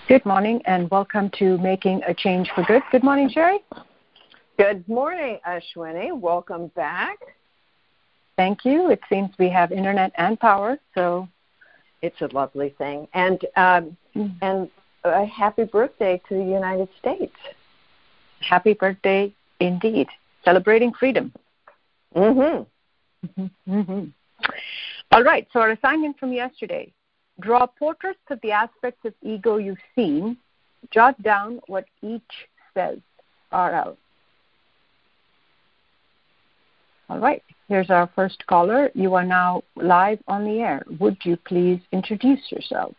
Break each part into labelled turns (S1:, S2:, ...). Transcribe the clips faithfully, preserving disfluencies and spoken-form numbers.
S1: Good morning and welcome to Making a Change for Good. Good morning, Sherry.
S2: Good morning, Ashwini. Welcome back.
S1: Thank you. It seems we have internet and power, so
S2: it's a lovely thing. And um, and a happy birthday to the United States.
S1: Happy birthday indeed. Celebrating freedom.
S2: Mm-hmm.
S1: Mm-hmm. Mm-hmm. All right, so our assignment from yesterday. Draw portraits of the aspects of ego you've seen. Jot down what each says. R L. All right, here's our first caller. You are now live on the air. Would you please introduce yourself?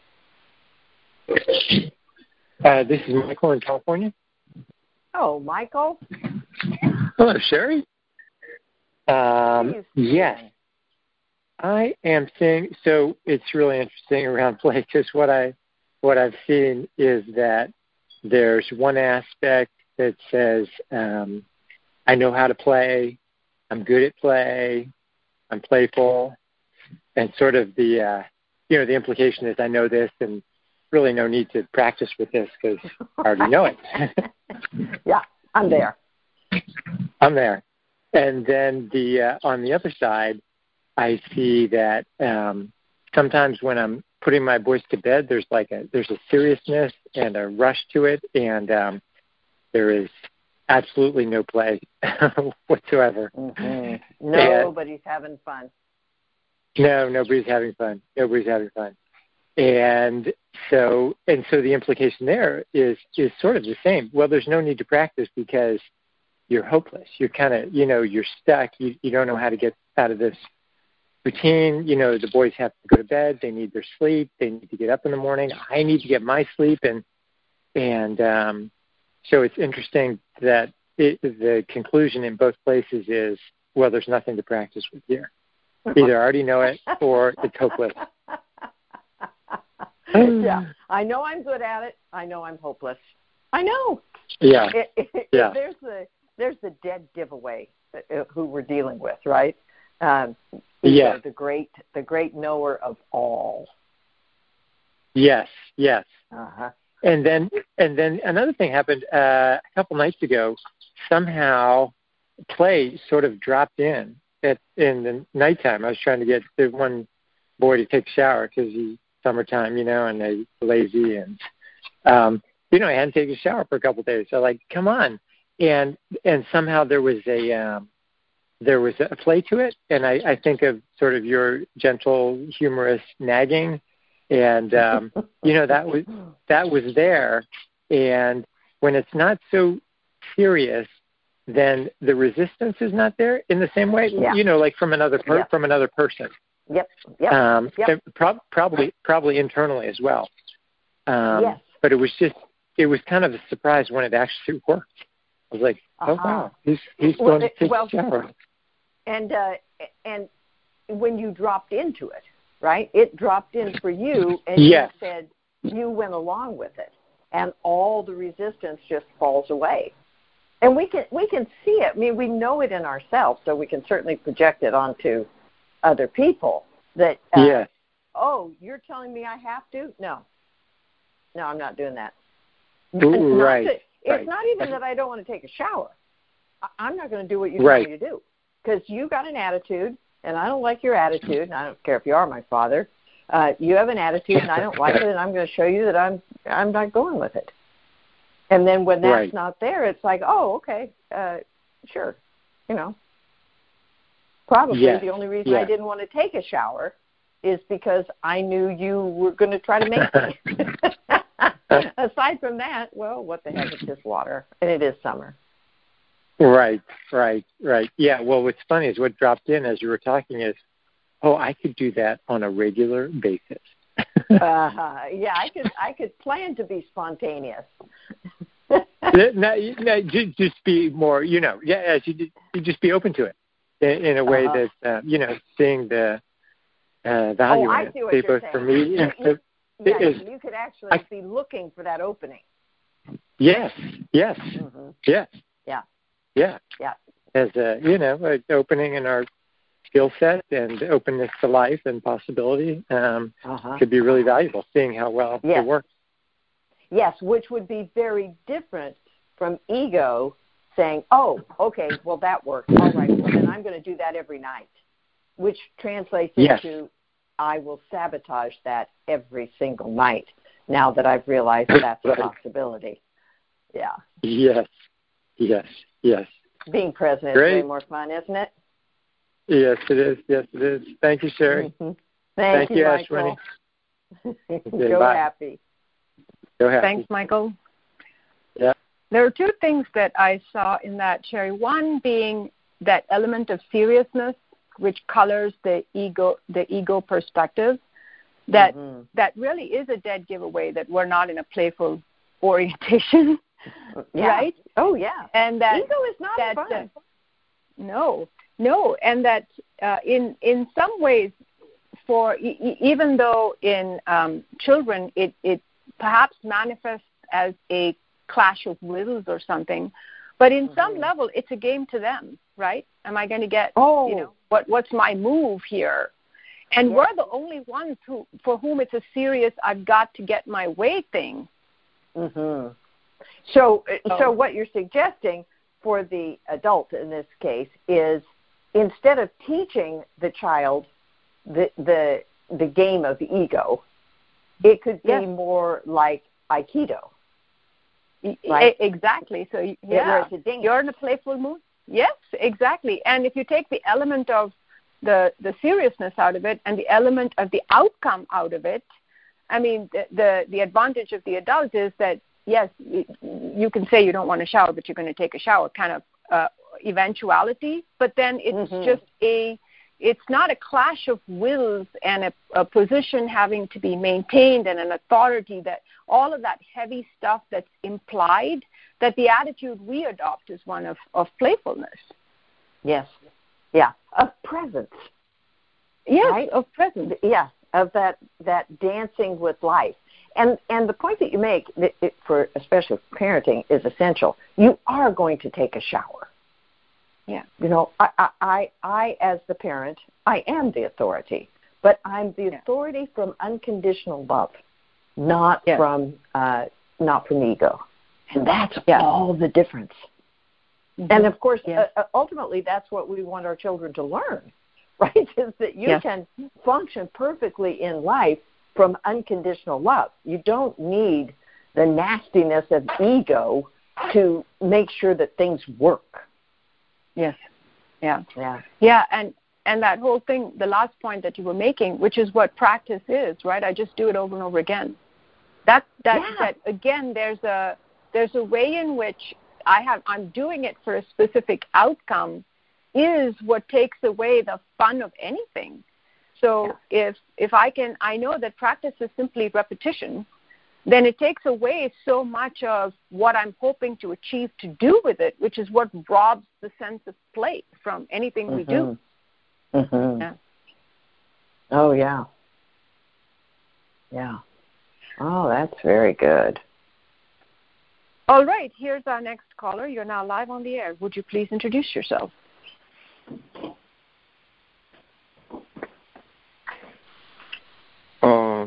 S3: Uh, this is Michael in California.
S2: Oh, Michael.
S3: Hello, Sherry. Um, yes. I am seeing, so it's really interesting around play because what, I, what I've seen is that there's one aspect that says, um, I know how to play, I'm good at play, I'm playful, and sort of the, uh, you know, the implication is I know this and really no need to practice with this because I already know it.
S2: Yeah, I'm there.
S3: I'm there. And then the uh, on the other side, I see that um, sometimes when I'm putting my boys to bed, there's like a there's a seriousness and a rush to it, and um, there is absolutely no play whatsoever.
S2: Mm-hmm. Nobody's and, having fun.
S3: No, nobody's having fun. Nobody's having fun. And so and so the implication there is is sort of the same. Well, there's no need to practice because you're hopeless. You're kind of, you know, you're stuck. You you don't know how to get out of this routine. You know, the boys have to go to bed. They need their sleep. They need to get up in the morning. I need to get my sleep. And and um, so it's interesting that it, the conclusion in both places is, well, there's nothing to practice with here. Either I already know it or it's hopeless.
S2: Yeah, I know I'm good at it. I know I'm hopeless. I know.
S3: Yeah.
S2: It, it,
S3: yeah.
S2: There's the there's the dead giveaway uh, who we're dealing with, right? Um,
S3: yeah.
S2: The great the great knower of all.
S3: Yes. Yes.
S2: Uh-huh.
S3: And then and then another thing happened uh, a couple nights ago. Somehow, play sort of dropped in at in the nighttime. I was trying to get the one boy to take a shower because he's summertime, you know, and they're lazy and. Um, You know, I hadn't taken a shower for a couple of days. So, like, come on, and and somehow there was a um, there was a play to it, and I, I think of sort of your gentle, humorous nagging, and um, you know that was that was there. And when it's not so serious, then the resistance is not there in the same way.
S2: Yeah.
S3: You know, like from another per-
S2: yep.
S3: from another person.
S2: Yep. Yep.
S3: Um,
S2: yep.
S3: Pro- probably probably internally as well. Um,
S2: yes.
S3: But it was just. It was kind of a surprise when it actually worked. I was like, oh,
S2: uh-huh.
S3: wow, he's, he's
S2: well,
S3: going to take
S2: well,
S3: a shower.
S2: And, uh, and when you dropped into it, right, it dropped in for you, and
S3: yes.
S2: you said you went along with it, and all the resistance just falls away. And we can we can see it. I mean, we know it in ourselves, so we can certainly project it onto other people that, uh,
S3: yes.
S2: oh, you're telling me I have to? No. No, I'm not doing that.
S3: Ooh,
S2: not
S3: right,
S2: to, it's
S3: right.
S2: not even that I don't want to take a shower. I'm not going to do what you
S3: right.
S2: tell me to do because you got an attitude, and I don't like your attitude, and I don't care if you are my father. Uh, you have an attitude, and I don't like it, and I'm going to show you that I'm I'm not going with it. And then when that's
S3: right.
S2: not there, it's like, oh, okay, uh, sure, you know. Probably
S3: yes.
S2: the only reason
S3: yes.
S2: I didn't want to take a shower is because I knew you were going to try to make me. Aside from that, well, what the heck, it's just water, and it is summer.
S3: Right, right, right. Yeah, well, what's funny is what dropped in as you were talking is, oh, I could do that on a regular basis.
S2: uh-huh. Yeah, I could I could plan to be spontaneous.
S3: no, no, just be more, you know, yeah, you, you just be open to it in, in a way
S2: uh-huh.
S3: that, uh, you know, seeing the uh, value
S2: oh,
S3: in
S2: I
S3: it.
S2: see what
S3: Say
S2: you're
S3: both
S2: saying.
S3: for me
S2: you,
S3: and
S2: you,
S3: for,
S2: yeah,
S3: is,
S2: you could actually
S3: I,
S2: be looking for that opening.
S3: Yes, yes,
S2: Mm-hmm.
S3: yes.
S2: Yeah.
S3: Yeah.
S2: Yeah.
S3: As a, you know, an opening in our skill set and openness to life and possibility um,
S2: uh-huh.
S3: could be really valuable, seeing how well
S2: yes.
S3: it works.
S2: Yes, which would be very different from ego saying, oh, okay, well, that worked. All right, well, then I'm going to do that every night, which translates
S3: yes.
S2: into I will sabotage that every single night now that I've realized that's a possibility. Yeah.
S3: Yes, yes, yes.
S2: Being present
S3: Great.
S2: is way more fun, isn't it?
S3: Yes, it is. Yes, it is. Thank you, Sherry.
S2: Mm-hmm. Thank, Thank you, Michael.
S3: Okay,
S2: Go
S3: bye.
S2: happy.
S3: Go happy.
S1: Thanks, Michael.
S3: Yeah.
S1: There are two things that I saw in that, Sherry. One being that element of seriousness, which colors the ego, the ego perspective. That mm-hmm. that really is a dead giveaway that we're not in a playful orientation,
S2: yeah.
S1: right?
S2: Oh yeah.
S1: And that
S2: ego is not
S1: that,
S2: fun.
S1: Uh, no, no, and that uh, in in some ways, for e- even though in um, children it it perhaps manifests as a clash of wills or something, but in mm-hmm. some level it's a game to them, right? Am I going to get
S2: oh.
S1: you know what what's my move here? And
S2: yeah.
S1: we're the only ones who, for whom it's a serious, I've got to get my way thing.
S2: Mm-hmm. So,
S1: oh.
S2: so what you're suggesting for the adult in this case is instead of teaching the child the the, the game of ego, it could be
S1: yes.
S2: more like Aikido. Right?
S1: Exactly. So, yeah, you're in a playful mood. Yes, exactly. And if you take the element of the the seriousness out of it and the element of the outcome out of it, I mean, the the, the advantage of the adult is that, yes, you, you can say you don't want to shower, but you're going to take a shower kind of uh, eventuality. But then it's mm-hmm. just a, it's not a clash of wills and a, a position having to be maintained and an authority, that all of that heavy stuff that's implied, that the attitude we adopt is one of, of playfulness.
S2: Yes. Yeah, of presence.
S1: Yes,
S2: right?
S1: of presence.
S2: Yeah, of that, that dancing with life. And and the point that you make, that it, for especially parenting, is essential. You are going to take a shower.
S1: Yeah.
S2: You know, I, I, I, I as the parent, I am the authority, but I'm the
S1: yeah.
S2: authority from unconditional love, not
S1: yes.
S2: from uh, not from ego. And that's
S1: yeah.
S2: all the difference. Mm-hmm. And, of course,
S1: yes.
S2: uh, ultimately, that's what we want our children to learn, right, is that you
S1: yes.
S2: can function perfectly in life from unconditional love. You don't need the nastiness of ego to make sure that things work.
S1: Yes. Yeah.
S2: Yeah.
S1: Yeah, and, and that whole thing, the last point that you were making, which is what practice is, right? I just do it over and over again. That, that,
S2: yeah.
S1: that again, there's a there's a way in which I have, I'm doing it for a specific outcome, is what takes away the fun of anything. So yeah. if if I can, I know that practice is simply repetition, then it takes away so much of what I'm hoping to achieve to do with it, which is what robs the sense of play from anything
S2: mm-hmm.
S1: we do.
S2: Mm-hmm.
S1: Yeah.
S2: Oh, yeah. Yeah. Oh, that's very good.
S1: All right, here's our next caller. You're now live on the air. Would you please introduce yourself?
S4: Uh,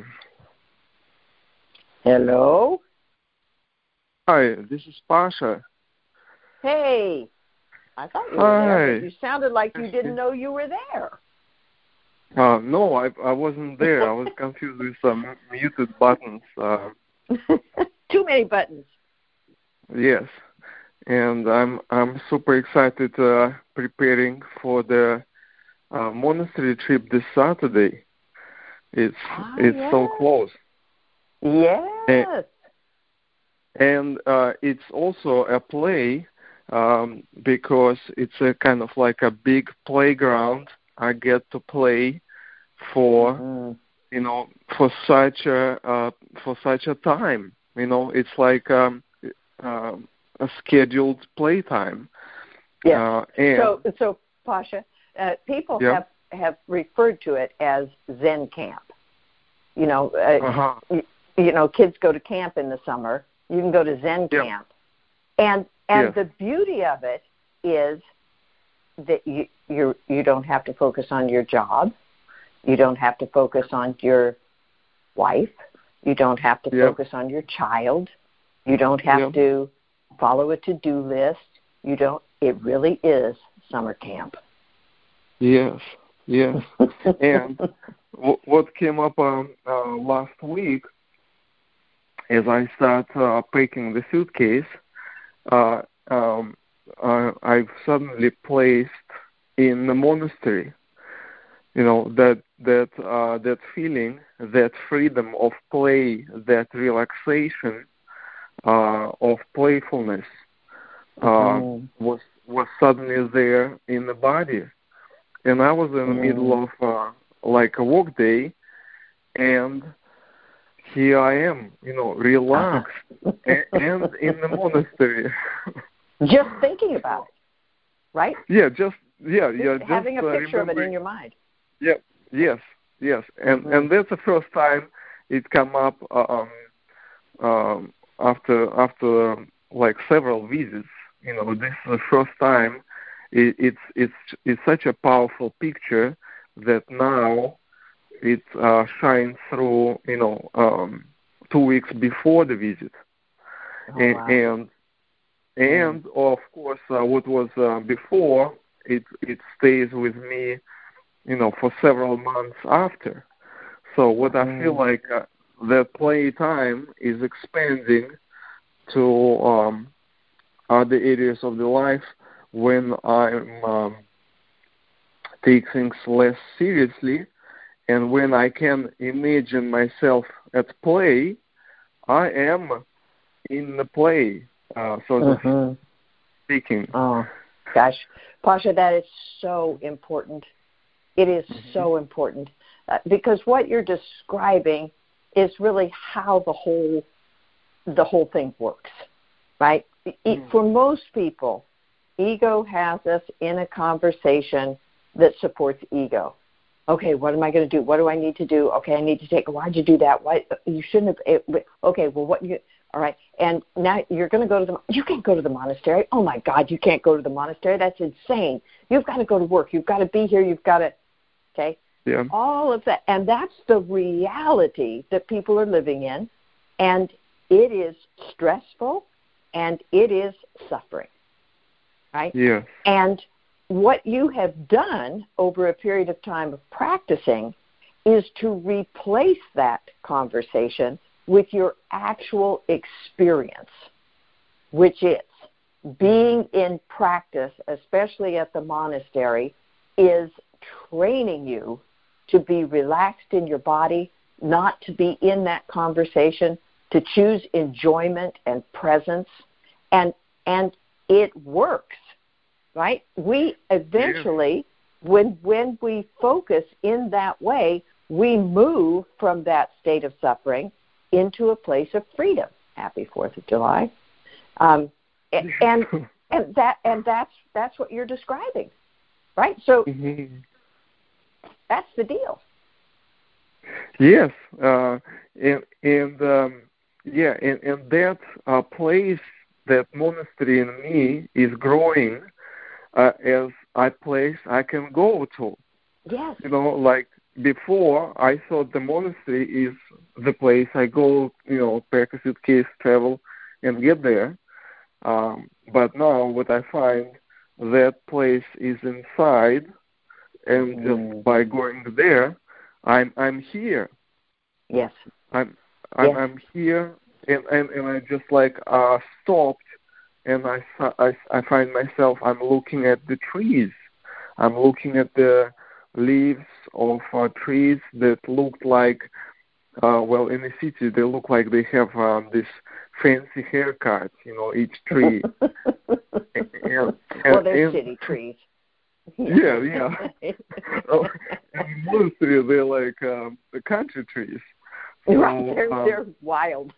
S2: Hello?
S4: Hi, this is Pasha.
S2: Hey. I thought you were
S4: Hi.
S2: there, but you sounded like you didn't know you were there.
S4: Uh, no, I I wasn't there. I was confused with some muted buttons. Uh,
S2: Too many buttons.
S4: Yes, and I'm I'm super excited uh, preparing for the uh, monastery trip this Saturday. It's
S2: ah,
S4: it's
S2: yes.
S4: so close.
S2: Yes.
S4: And, and uh, it's also a play um, because it's a kind of like a big playground. I get to play for mm-hmm. you know for such a uh, for such a time. You know, it's like. Um, Uh, a scheduled playtime.
S2: Yes.
S4: Uh, and
S2: so, so Pasha, uh, people
S4: yeah.
S2: have, have referred to it as Zen camp. You know, uh,
S4: uh-huh.
S2: you, you know, kids go to camp in the summer. You can go to Zen
S4: yeah.
S2: camp, and and
S4: yeah.
S2: the beauty of it is that you you you don't have to focus on your job. You don't have to focus on your wife. You don't have to
S4: yep.
S2: focus on your child. You don't have
S4: yep.
S2: to follow a to-do list. You don't. It really is summer camp.
S4: Yes, yes. And w- what came up um, uh, last week, as I start uh, packing the suitcase, uh, um, uh, I've suddenly placed in the monastery. You know, that that uh, that feeling, that freedom of play, that relaxation uh, of playfulness uh, mm-hmm. was was suddenly there in the body. And I was in the mm-hmm. middle of uh, like a work day, and here I am, you know, relaxed and, and in the monastery.
S2: Just thinking about it, right?
S4: Yeah, just yeah,
S2: just
S4: yeah. Just
S2: having a picture
S4: uh,
S2: of it in your mind.
S4: Yeah. Yes. Yes. And mm-hmm. and that's the first time it come up um, um, after after um, like several visits. You know, this is the first time. It, it's it's it's such a powerful picture that now it uh, shines through. You know, um, two weeks before the visit,
S2: oh,
S4: and,
S2: wow.
S4: and and of course uh, what was uh, before it it stays with me. You know, for several months after. So what I feel like uh, that play time is expanding to um, other areas of the life when I um, take things less seriously, and when I can imagine myself at play, I am in the play, uh, so to mm-hmm. speaking.
S2: Oh, gosh. Pasha, that is so important. It is mm-hmm. so important uh, because what you're describing is really how the whole the whole thing works, right? Mm-hmm. It, for most people, ego has us in a conversation that supports ego. Okay, what am I going to do? What do I need to do? Okay, I need to take. Why'd you do that? Why you shouldn't have? It, okay, well, what you? All right, and now you're going to go to the. You can't go to the monastery. Oh my God, you can't go to the monastery. That's insane. You've got to go to work. You've got to be here. You've got to. Okay?
S4: Yeah.
S2: All of that. And that's the reality that people are living in. And it is stressful and it is suffering. Right?
S4: Yeah.
S2: And what you have done over a period of time of practicing is to replace that conversation with your actual experience, which is being in practice, especially at the monastery, is training you to be relaxed in your body, not to be in that conversation, to choose enjoyment and presence, and and it works, right? We eventually, yeah. when when we focus in that way, we move from that state of suffering into a place of freedom. Happy Fourth of July, um, and and, and that and that's that's what you're describing, right? So.
S4: Mm-hmm.
S2: That's the deal.
S4: Yes, uh, and and um, yeah, and, and that uh, place, that monastery in me is growing uh, as a place I can go to.
S2: Yes.
S4: You know, like before, I thought the monastery is the place I go. You know, pack a suitcase, travel, and get there. Um, but now, what I find, that place is inside. And just mm. by going there, I'm I'm here.
S2: Yes.
S4: I'm I'm,
S2: yes.
S4: I'm here, and, and, and I just like uh, stopped, and I, I I find myself I'm looking at the trees. I'm looking at the leaves of uh, trees that look like, uh, well, in the city they look like they have um, this fancy haircut. You know, each tree.
S2: and, and, well, they're and, city trees.
S4: Yeah, yeah. oh, in monastery, they're like um, the country trees.
S2: So, right, they're, um, they're wild.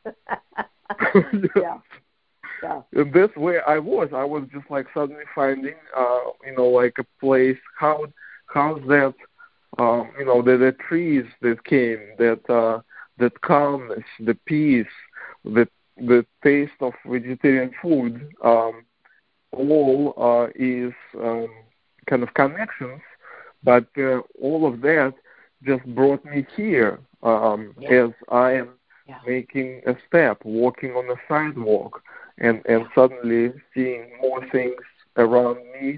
S2: yeah. yeah.
S4: And that's where I was. I was just like suddenly finding, uh, you know, like a place. How, how's that? Um, you know, the, the trees that came, that uh, that calmness, the peace, the the taste of vegetarian food. Um, all uh, is. Um, kind of connections, but uh, all of that just brought me here um,
S2: yeah.
S4: as I am
S2: yeah.
S4: making a step, walking on a sidewalk, and, and suddenly seeing more things around me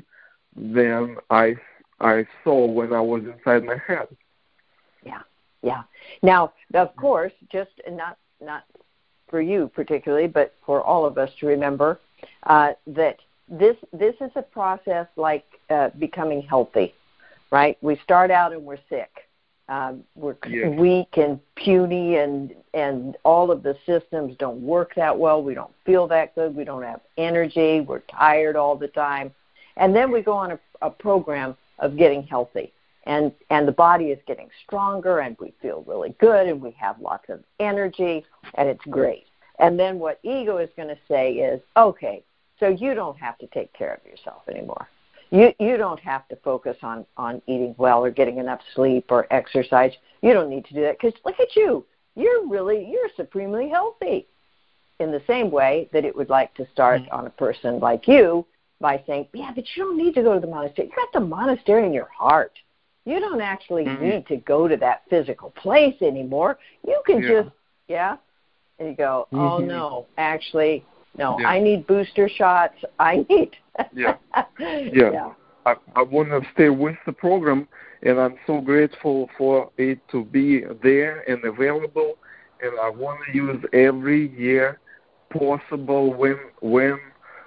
S4: than I, I saw when I was inside my head.
S2: Yeah, yeah. Now, of course, just not not for you particularly, but for all of us to remember uh, that this this is a process like uh, becoming healthy, right? We start out and we're sick. Um, we're
S4: yes.
S2: weak and puny, and and all of the systems don't work that well. We don't feel that good. We don't have energy. We're tired all the time. And then we go on a, a program of getting healthy. And and the body is getting stronger, and we feel really good, and we have lots of energy, and it's great. And then what ego is going to say is, okay, so you don't have to take care of yourself anymore. You you don't have to focus on, on eating well or getting enough sleep or exercise. You don't need to do that because look at you. You're really, you're supremely healthy. In the same way that it would like to start mm-hmm. on a person like you by saying, yeah, but you don't need to go to the monastery. You got the monastery in your heart. You don't actually mm-hmm. need to go to that physical place anymore. You can yeah. just, yeah, and you go, oh, mm-hmm. no, actually, no, yeah. I need booster shots. I need.
S4: yeah. yeah. Yeah. I, I want to stay with the program, and I'm so grateful for it to be there and available, and I want to use every year possible when, when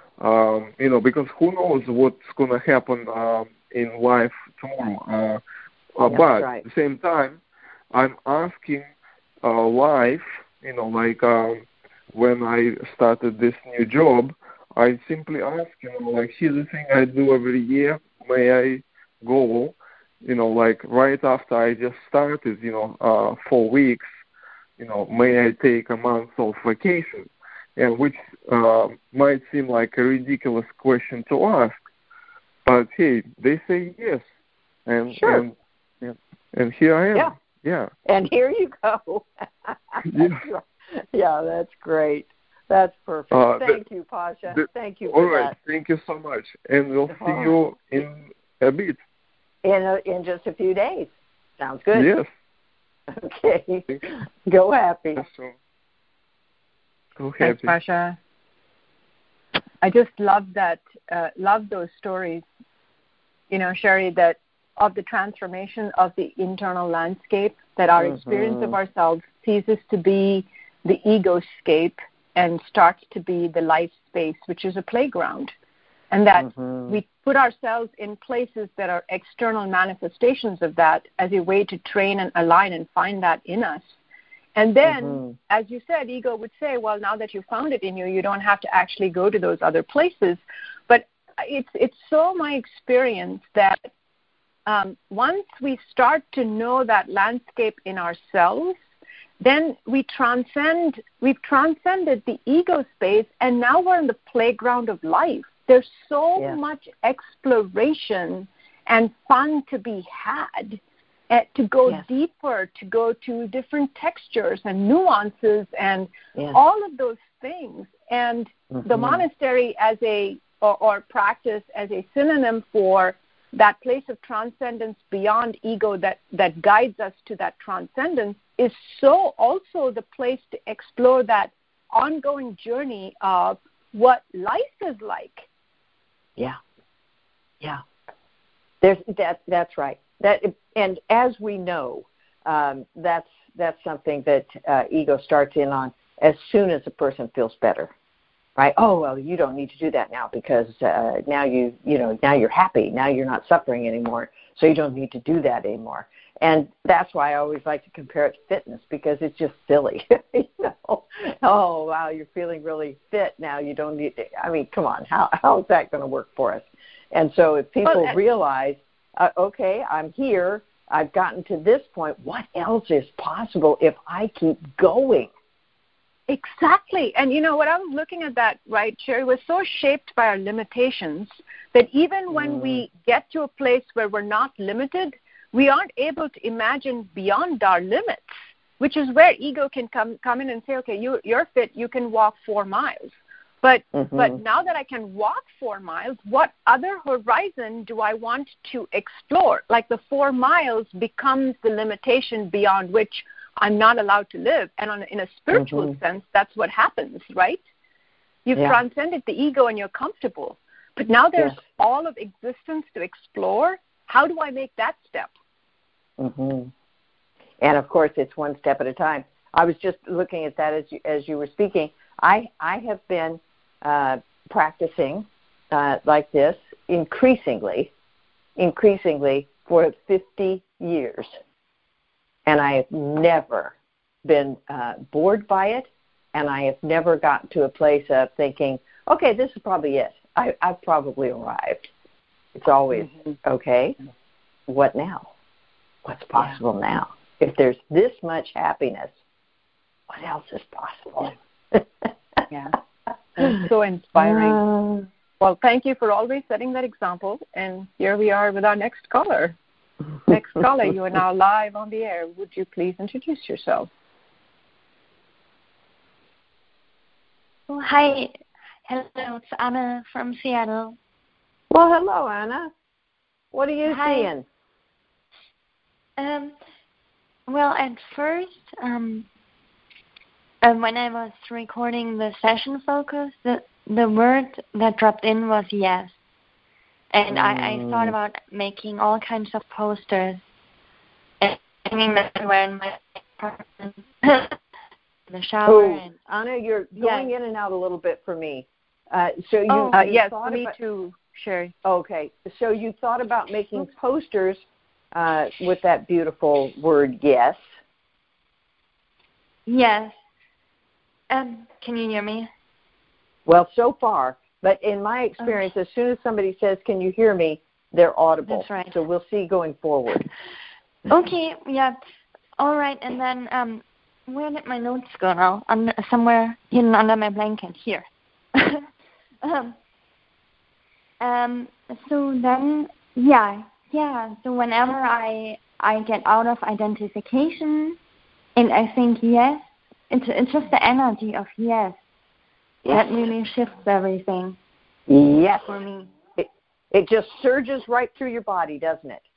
S4: um, you know, because who knows what's going to happen um, in life tomorrow. Uh, uh, but
S2: right.
S4: at the same time, I'm asking uh, life, you know, like um, when I started this new job, I simply ask, you know, like, here's the thing I do every year. May I go, you know, like right after I just started, you know, uh, four weeks, you know, may I take a month of vacation? And which uh, might seem like a ridiculous question to ask. But hey, they say yes, and
S2: sure.
S4: and, and and here I am.
S2: Yeah,
S4: yeah.
S2: And here you go.
S4: yeah.
S2: yeah, that's great. That's perfect.
S4: Uh,
S2: Thank
S4: the,
S2: you, Pasha.
S4: The,
S2: Thank you
S4: all
S2: for
S4: right.
S2: that.
S4: Thank you so much, and we'll see
S2: oh.
S4: you in a bit.
S2: In a, in just a few days. Sounds good.
S4: Yes.
S2: Okay. Go happy.
S4: So, go happy.
S1: Thanks, Pasha. I just love that, uh, love those stories, you know, Sherry, that of the transformation of the internal landscape, that our mm-hmm. experience of ourselves ceases to be the egoscape and starts to be the life space, which is a playground. And that mm-hmm. we put ourselves in places that are external manifestations of that as a way to train and align and find that in us. And then, mm-hmm. as you said, ego would say, well, now that you found it in you, you don't have to actually go to those other places. But it's it's so my experience that um, once we start to know that landscape in ourselves, then we transcend, we've transcended the ego space, and now we're in the playground of life. There's so yeah. much exploration and fun to be had. Uh, to go yes. deeper, to go to different textures and nuances and yes. all of those things. And mm-hmm. the monastery as a, or, or practice as a synonym for that place of transcendence beyond ego that, that guides us to that transcendence is so also the place to explore that ongoing journey of what life is like.
S2: Yeah. Yeah. There's that, that's right. That and as we know, um, that's that's something that uh, ego starts in on as soon as a person feels better, right? Oh well, you don't need to do that now because uh, now you you know now you're happy, now you're not suffering anymore, so you don't need to do that anymore. And that's why I always like to compare it to fitness because it's just silly, you know. Oh wow, you're feeling really fit now. You don't need. To, I mean, come on, how how is that going to work for us? And so if people well, realize. Uh, okay, I'm here. I've gotten to this point. What else is possible if I keep going?
S1: Exactly. And, you know, what I was looking at that, right, Sherry, was so shaped by our limitations that even when mm. we get to a place where we're not limited, we aren't able to imagine beyond our limits, which is where ego can come come in and say, okay, you, you're fit, you can walk four miles. But mm-hmm. but now that I can walk four miles, what other horizon do I want to explore? Like the four miles becomes the limitation beyond which I'm not allowed to live. And on, in a spiritual mm-hmm. sense, that's what happens, right? You've yeah. transcended the ego and you're comfortable. But now there's yes. all of existence to explore. How do I make that step?
S2: Mm-hmm. And, of course, it's one step at a time. I was just looking at that as you, as you were speaking. I, I have been uh, practicing uh, like this increasingly, increasingly for fifty years. And I have never been uh, bored by it, and I have never gotten to a place of thinking, okay, this is probably it. I, I've probably arrived. It's always, mm-hmm. okay, what now? What's possible yeah. now? If there's this much happiness, what else is possible?
S1: Yeah. It's so inspiring. Uh, well, thank you for always setting that example. And here we are with our next caller. Next caller, you are now live on the air. Would you please introduce yourself?
S5: Oh, hi. Hello, it's Anna from Seattle.
S2: Well, hello, Anna. What are you
S5: hi.
S2: seeing?
S5: Um, well, at first, um, um, when I was recording the session focus, the, the word that dropped in was yes. And mm. I, I thought about making all kinds of posters and hanging them everywhere in my apartment, the shower.
S2: Oh,
S5: and,
S2: Anna, you're going
S5: yes.
S2: in and out a little bit for me. Uh, so you,
S1: oh, uh,
S2: you
S1: yes,
S2: thought
S1: me
S2: about,
S1: too, Sherry.
S2: Okay, so you thought about making posters uh, with that beautiful word yes.
S5: Yes. Um, can you hear me?
S2: Well, so far. But in my experience, okay. as soon as somebody says, can you hear me, they're audible.
S5: That's right.
S2: So we'll see going forward.
S5: Okay, yeah. All right, and then um, where did my notes go now? Under, somewhere hidden under my blanket here. um, um, so then, yeah, yeah. So whenever I I get out of identification and I think yes, it's, it's just the energy of yes. Yes. That really shifts everything.
S2: Yes.
S5: For me.
S2: It, it just surges right through your body, doesn't it?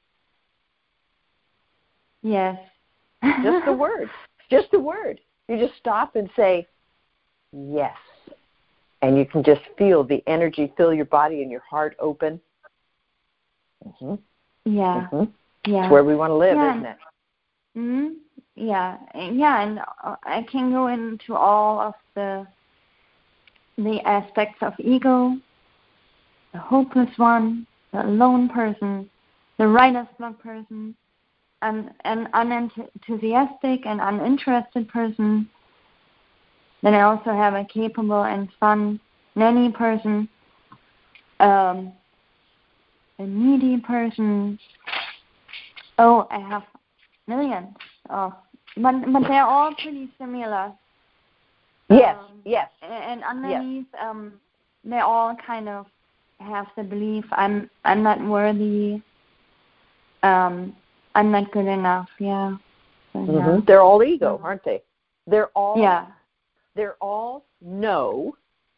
S5: Yes.
S2: Just the word. Just the word. You just stop and say, yes. And you can just feel the energy fill your body and your heart open. Mm-hmm.
S5: Yeah.
S2: Mm-hmm.
S5: Yeah.
S2: It's where we want to live,
S5: yeah.
S2: isn't it?
S5: Mm-hmm. Yeah. Yeah, and I can go into all of the the aspects of ego, the hopeless one, the alone person, the writer's block person, and an unenthusiastic and uninterested person. Then I also have a capable and fun nanny person, um, a needy person. Oh, I have millions. Oh, but, but they're all pretty similar.
S2: Yes,
S5: um,
S2: yes.
S5: And underneath, yes. um, they all kind of have the belief I'm I'm not worthy. Um, I'm not good enough. Yeah. So,
S2: mm-hmm.
S5: yeah.
S2: They're all ego, aren't they? They're all.
S5: Yeah.
S2: They're all no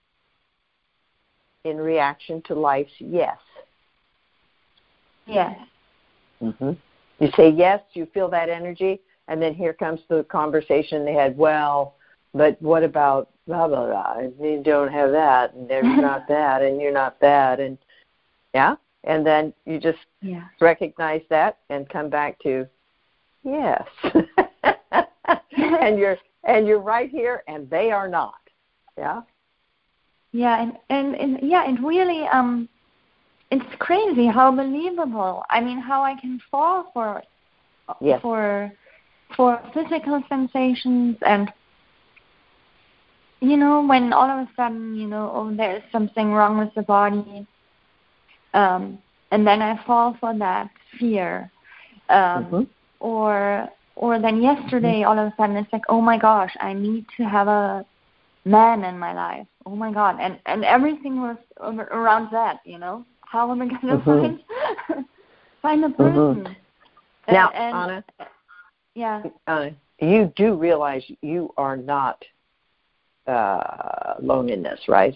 S2: in reaction to life's yes.
S5: Yes.
S2: Mm-hmm. You say yes, you feel that energy, and then here comes the conversation they had. Well, but what about blah, blah, blah? You don't have that, and there's not that, and you're not that. And yeah, and then you just
S5: yeah.
S2: recognize that and come back to yes. and you're and you're right here, and they are not. Yeah?
S5: Yeah, and, and, and yeah, and really, um, it's crazy how believable. I mean, how I can fall for
S2: yes.
S5: for for physical sensations and, you know, when all of a sudden, you know, oh, there's something wrong with the body, um, and then I fall for that fear. Um,
S2: mm-hmm.
S5: Or or then yesterday, mm-hmm. all of a sudden, it's like, oh, my gosh, I need to have a man in my life. Oh, my God. And, and everything was around that, you know. How am I going to mm-hmm. find find a person?
S2: Mm-hmm. Now,
S5: and,
S2: Anna,
S5: yeah.
S2: Uh, you do realize you are not uh, alone in this, right?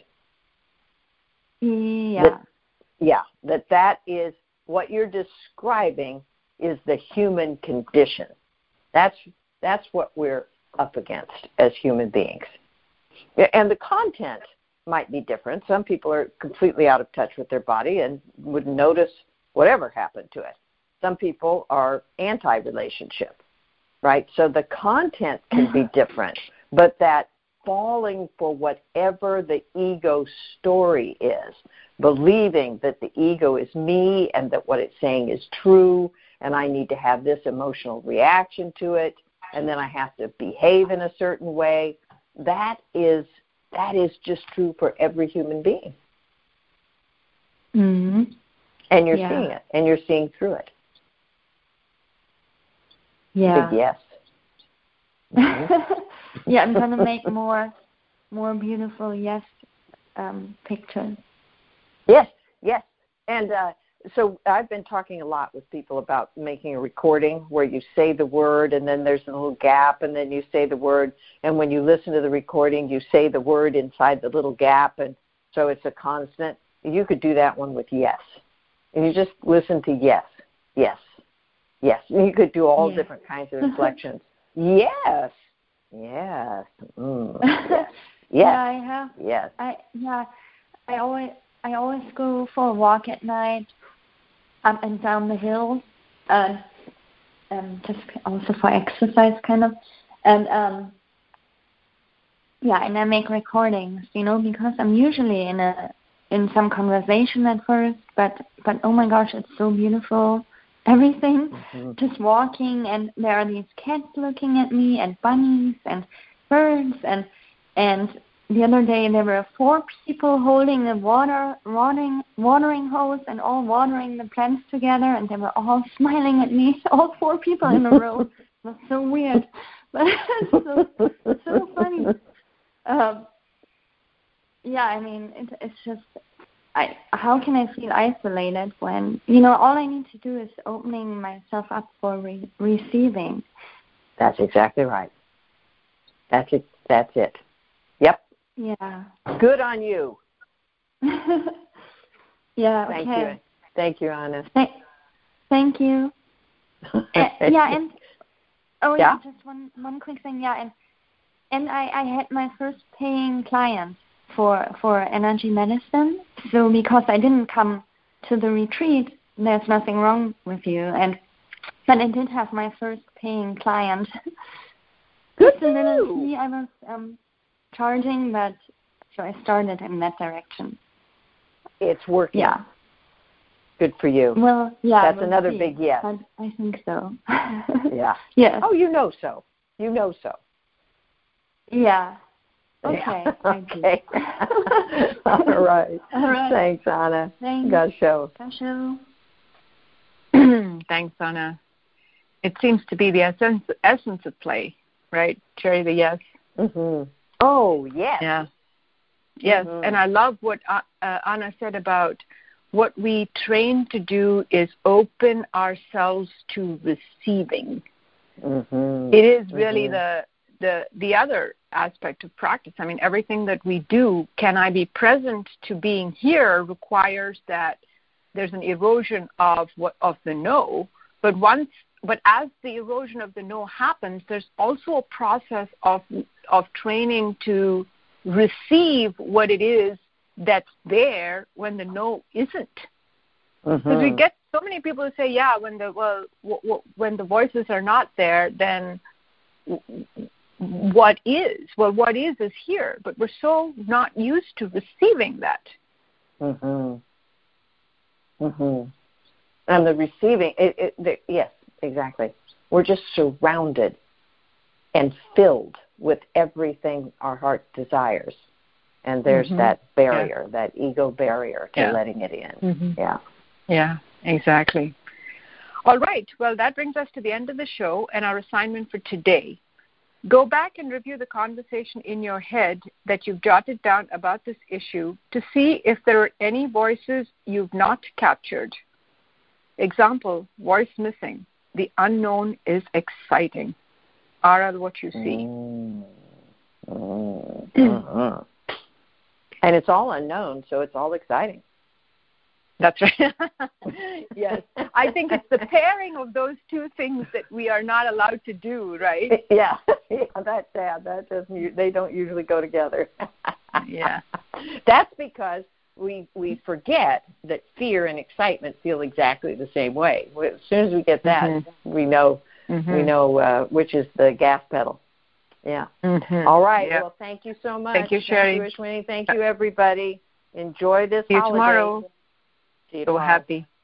S5: Yeah.
S2: That, yeah, that that is what you're describing is the human condition. That's That's what we're up against as human beings. And the content might be different. Some people are completely out of touch with their body and wouldn't notice whatever happened to it. Some people are anti-relationship, right? So the content can be different, but that falling for whatever the ego story is, believing that the ego is me and that what it's saying is true, and I need to have this emotional reaction to it, and then I have to behave in a certain way, that is that is just true for every human being.
S5: Mm-hmm.
S2: And you're
S5: yeah.
S2: seeing it, and you're seeing through it.
S5: Yeah.
S2: Big yes. Mm-hmm.
S5: Yeah, I'm going to make more more beautiful yes um, pictures.
S2: Yes, yes. And uh, so I've been talking a lot with people about making a recording where you say the word and then there's a little gap and then you say the word. And when you listen to the recording, you say the word inside the little gap. And so it's a constant. You could do that one with yes. And you just listen to yes, yes, yes. And you could do all
S5: yeah.
S2: different kinds of inflections. Yes, yes, mm, yes, yes.
S5: Yeah, I have.
S2: Yes.
S5: I yeah, I always I always go for a walk at night, up and down the hill, uh, um, just also for exercise, kind of, and um, yeah, and I make recordings, you know, because I'm usually in a in some conversation at first, but but oh my gosh, it's so beautiful. Everything, mm-hmm. just walking, and there are these cats looking at me, and bunnies, and birds, and and the other day there were four people holding a water watering watering hose and all watering the plants together, and they were all smiling at me, all four people in a row. It was so weird, but it's so, so funny. Um, yeah, I mean, it, it's just. I, how can I feel isolated when, you know, all I need to do is opening myself up for re- receiving.
S2: That's exactly right. That's it. That's it. Yep.
S5: Yeah.
S2: Good on you.
S5: yeah,
S2: Thank
S5: okay.
S2: you. Thank you, Anna.
S5: Thank, thank you. uh, yeah, and, oh, yeah, yeah, just one, one quick thing, yeah, and, and I, I had my first paying client for for energy medicine. So because I didn't come to the retreat, there's nothing wrong with you. And but I did have my first paying client.
S2: Good
S5: Just a little fee I was um, charging, but so I started in that direction.
S2: It's working.
S5: Yeah.
S2: Good for you.
S5: Well, yeah.
S2: That's
S5: we'll
S2: another
S5: see.
S2: big yes.
S5: I, I think so.
S2: yeah.
S5: Yeah.
S2: Oh, you know so. You know so.
S5: Yeah. Okay.
S2: Yeah. Okay. All right.
S5: All right.
S2: Thanks, Anna.
S5: Thanks.
S2: Gasho.
S5: Gasho.
S1: Thanks, Anna. It seems to be the essence essence of play, right? Cherry, the yes.
S2: Mm-hmm. Oh, yes.
S1: Yeah. Yes, mm-hmm. And I love what uh, uh, Anna said about what we train to do is open ourselves to receiving.
S2: Mm-hmm.
S1: It is really
S2: mm-hmm.
S1: the the the other aspect of practice. I mean, everything that we do, can I be present to being here, requires that there's an erosion of what of the no. But once, but as the erosion of the no happens, there's also a process of of training to receive what it is that's there when the no isn't. Because mm-hmm. we get so many people who say, yeah, when the well, w- w- when the voices are not there, then w- what is? Well, what is is here, but we're so not used to receiving that.
S2: Mhm. Mhm. And the receiving, it, it, the, yes, exactly. We're just surrounded and filled with everything our heart desires, and there's mm-hmm. that barrier, yeah. that ego barrier to yeah. letting it in.
S1: Mm-hmm.
S2: Yeah.
S1: Yeah. Exactly. All right. Well, that brings us to the end of the show and our assignment for today. Go back and review the conversation in your head that you've jotted down about this issue to see if there are any voices you've not captured. Example, voice missing. The unknown is exciting. Are what you see.
S2: Mm. Mm. Mm-hmm. And it's all unknown, so it's all exciting.
S1: That's right. Yes. I think it's the pairing of those two things that we are not allowed to do, right?
S2: Yeah. Yeah, that's sad. That doesn't, they don't usually go together.
S1: Yeah.
S2: That's because we we forget that fear and excitement feel exactly the same way. As soon as we get that, mm-hmm. we know mm-hmm. we know uh, which is the gas pedal. Yeah. Mm-hmm. All right. Yep. Well, thank you so much.
S1: Thank you, Sherry.
S2: Thank you, Ashwini. Thank you, everybody. Enjoy this
S1: See you
S2: holiday.
S1: tomorrow.
S2: See you
S1: so
S2: tomorrow.
S1: Happy.